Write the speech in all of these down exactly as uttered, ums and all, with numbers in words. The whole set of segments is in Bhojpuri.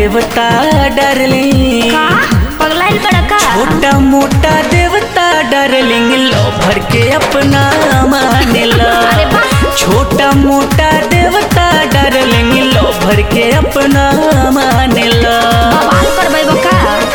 देवता डार्लिंग का पगलाइल बड़ा का छोटा मोटा देवता डार्लिंग लो भर के अपना मानेला अरे वाह छोटा मोटा देवता डार्लिंग लो भर के अपना मानेला बवाल करबै बका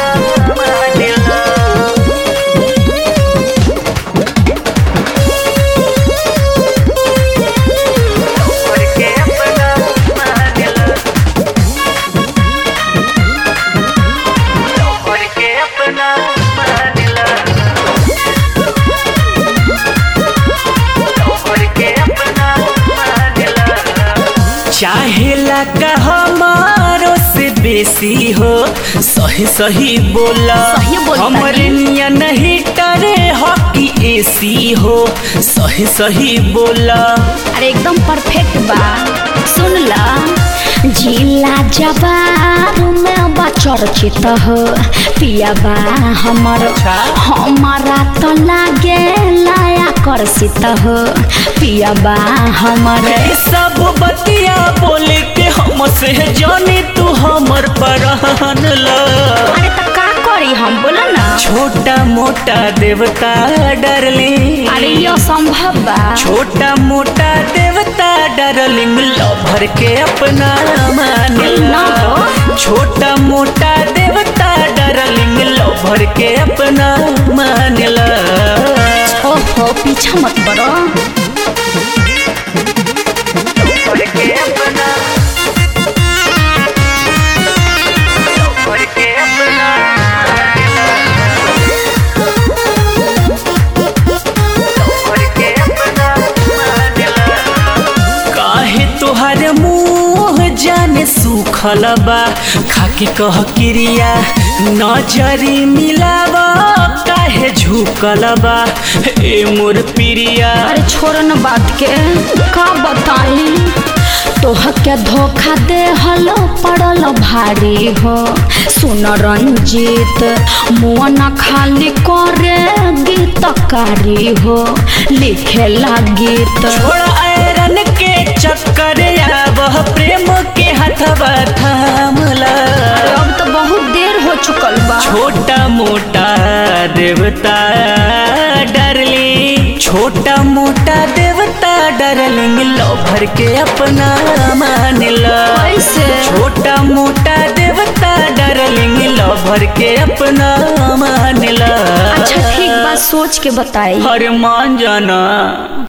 चाहेला का हमारो से बेसी हो सही सही बोला सही बोलता हमरे निया नहीं टरे हॉकी एसी हो सही सही बोला अरे एकदम परफेक्ट बा सुन ला जिला जवार में बा चर्चित हो पिया बा हमर हमारा तो लागे लाया कर्षित हो पिया बा हमर सब बतिया बोले के हमसे जाने तू हमर परहन ला अरे तो का करी हम बोला ना छोटा मोटा देवता डार्लिंग अरे यो संभव बा छोटा मोटा देवता डार्लिंग लो भर के अपना मानेला छोटा मोटा देवता डार्लिंग लो भर के अपना मानेला ओहो पीछा मत बड़ो तोहर मुँह जाने सूखल बा खाके कह क्रिया नजरी मिलावा काहे झुकल बा ए मोर प्रिया अरे छोड़ न बात के का बताई तोह के धोखा दे हलो पड़ल भारी हो सुन रंजीत मुआ न खाली करे गीतकारी हो लिखे ला गीत छोड़ आयरन के चक्कर वह प्रेम के हथवा थामला अब तो बहुत देर हो चुकल बा छोटा मोटा देवता डार्लिंग छोटा मोटा देवता डार्लिंग लो भर के अपना मानेला कैसे छोटा मोटा देवता डार्लिंग लो भर के अपना मानेला अच्छा ठीक बात सोच के बताई हर मान जाना।